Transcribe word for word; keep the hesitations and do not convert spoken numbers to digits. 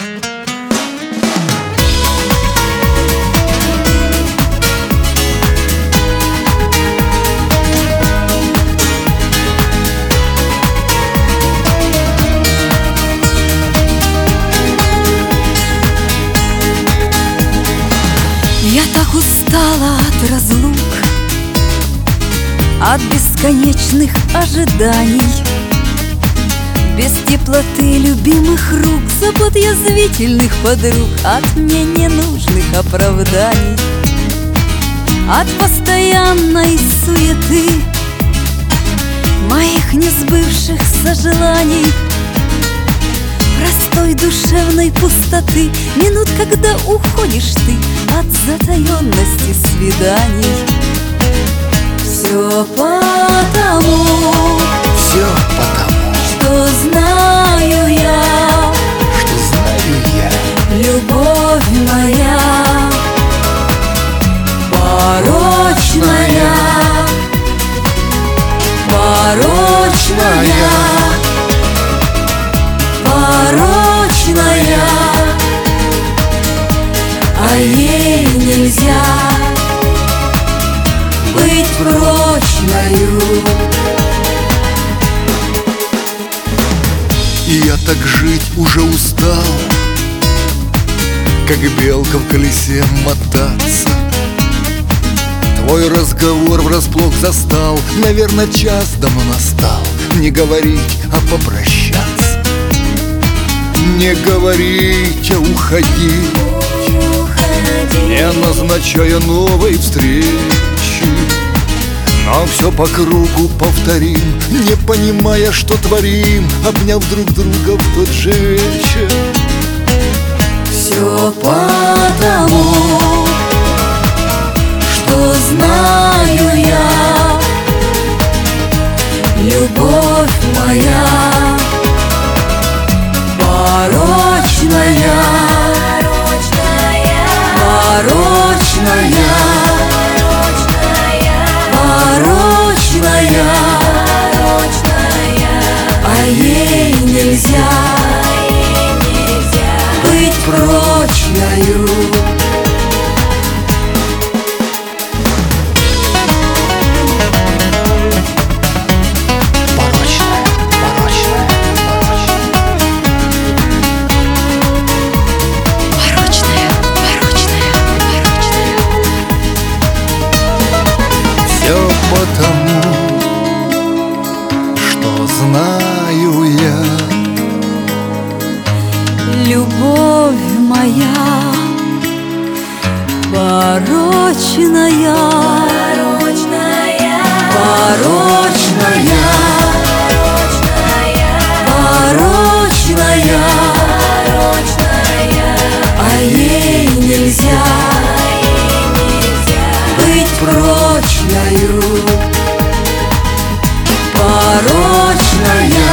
Я так устала от разлук, от бесконечных ожиданий, без теплоты любимых рук, забот язвительных подруг, от мне ненужных оправданий, от постоянной суеты моих несбывшихся желаний, простой душевной пустоты, минут, когда уходишь ты от затаенности свиданий. Все потому, все потому, что знаю я, что знаю я, любовь моя порочная, порочная, порочная, а ей нельзя быть прочною. И я так жить уже устал, как белка в колесе мотаться. Твой разговор врасплох застал, наверное, час давно настал. Не говорить, а попрощаться, не говорить, а уходить, не назначая новой встречи, но все по кругу повторим, не понимая, что творим, обняв друг друга в тот же вечер. Все потому, что знаю я, любовь моя порочная, порочная, порочная, а ей нельзя быть прочною. Все потому, что знаю я, любовь моя порочная, порочная, порочная, порочная, а ей нельзя быть прочною, порочная.